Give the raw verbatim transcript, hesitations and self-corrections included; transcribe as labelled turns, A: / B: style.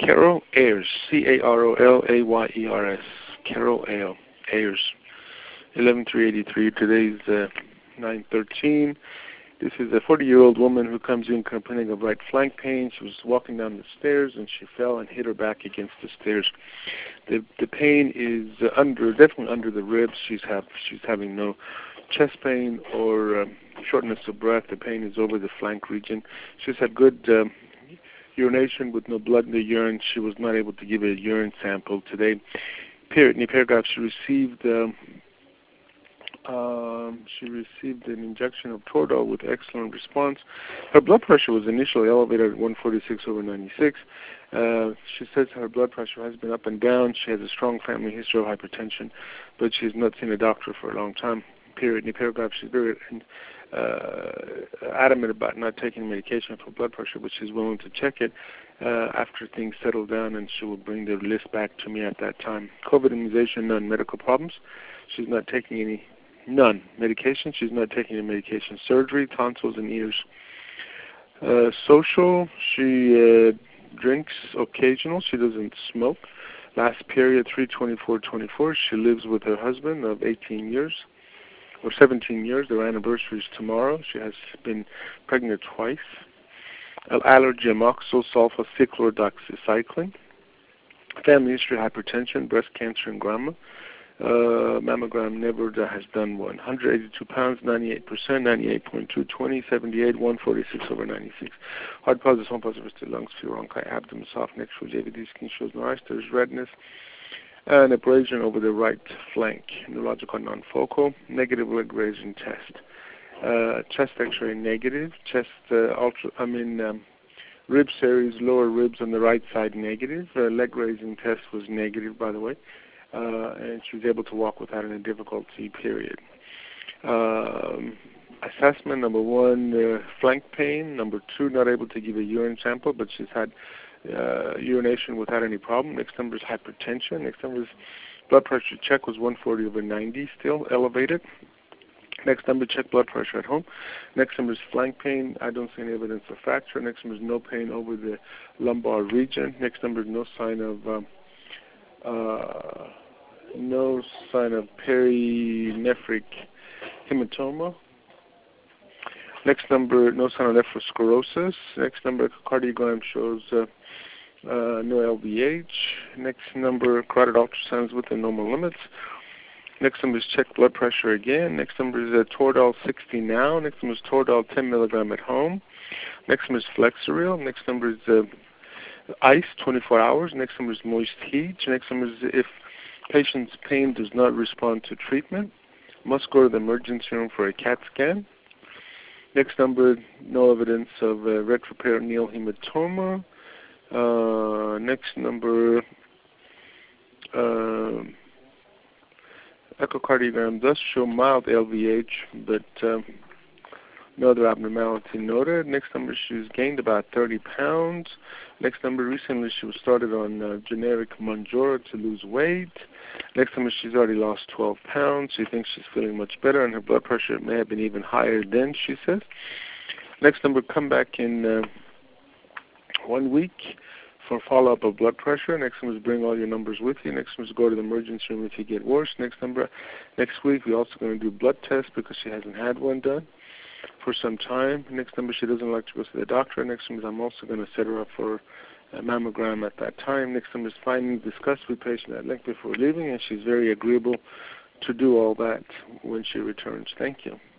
A: Carol Ayers, C A R O L A Y E R S, Carol Ayers, eleven three eighty-three. Today's uh, nine thirteen. This is a forty-year-old woman who comes in complaining of right flank pain. She was walking down the stairs and she fell and hit her back against the stairs. The the pain is uh, under, definitely under the ribs. She's have she's having no chest pain or um, shortness of breath. The pain is over the flank region. She's had good um, urination with no blood in the urine. She was not able to give a urine sample today. Period. In the paragraph, she received um, um, she received an injection of Toradol with excellent response. Her blood pressure was initially elevated at one forty-six over ninety-six. Uh, she says her blood pressure has been up and down. She has a strong family history of hypertension, but she's not seen a doctor for a long time. Period. In the paragraph, she's very uh, adamant about not taking medication for blood pressure, but she's willing to check it uh, after things settle down, and she will bring the list back to me at that time. COVID immunization, none. Medical problems, she's not taking any, none. Medication, she's not taking any medication. Surgery, tonsils and ears. Uh, social, she uh, drinks occasional. She doesn't smoke. Last period, three twenty-four twenty-four. She lives with her husband of eighteen years. Or seventeen years. Their anniversary is tomorrow. She has been pregnant twice. Allergy, amoxicillin, sulfacyclodoxycycline. Family history, hypertension, breast cancer, and grandma. Uh, mammogram never has done one. one hundred eighty-two pounds, ninety-eight percent, ninety-eight point two, twenty, seventy-eight, one forty-six over ninety-six. Heart positive, home positive, lungs, fever, bronchi, abdomen, soft neck, shows J V D, skin shows no ice, there's redness. An abrasion over the right flank, neurological non-focal, negative leg raising test. Uh, chest X-ray negative, chest uh, ultra, I mean um, rib series, lower ribs on the right side negative. Uh, leg raising test was negative, by the way, uh, and she was able to walk without any difficulty. Period. Um, assessment number one, uh, flank pain. Number two, not able to give a urine sample, but she's had Uh, urination without any problem. Next number is hypertension. Next number is blood pressure check was one forty over ninety, still elevated. Next number, check blood pressure at home. Next number is flank pain. I don't see any evidence of fracture. Next number is no pain over the lumbar region. Next number is no sign of um, uh, no sign of perinephric hematoma. Next number, no sign of nephrosclerosis. Next number, echocardiogram shows uh, uh, no L V H. Next number, carotid ultrasounds within normal limits. Next number is check blood pressure again. Next number is uh, Toradol sixty now. Next number is Toradol ten milligram at home. Next number is Flexeril. Next number is uh, ice twenty-four hours. Next number is moist heat. Next number is if patient's pain does not respond to treatment, must go to the emergency room for a CAT scan. Next number, no evidence of uh, retroperitoneal hematoma. Uh, next number, uh, echocardiogram does show mild L V H, but um, no other abnormality noted. Next number, she's gained about thirty pounds. Next number, recently she was started on uh, generic Mounjaro to lose weight. Next number, she's already lost twelve pounds. She thinks she's feeling much better, and her blood pressure may have been even higher then, she says. Next number, come back in uh, one week for follow-up of blood pressure. Next number is bring all your numbers with you. Next number is go to the emergency room if you get worse. Next number, next week, we're also going to do blood tests because she hasn't had one done for some time. Next number, she doesn't like to go to the doctor. Next number, I'm also going to set her up for a mammogram at that time. Next number is findings discussed with patient at length before leaving, and she's very agreeable to do all that when she returns. Thank you.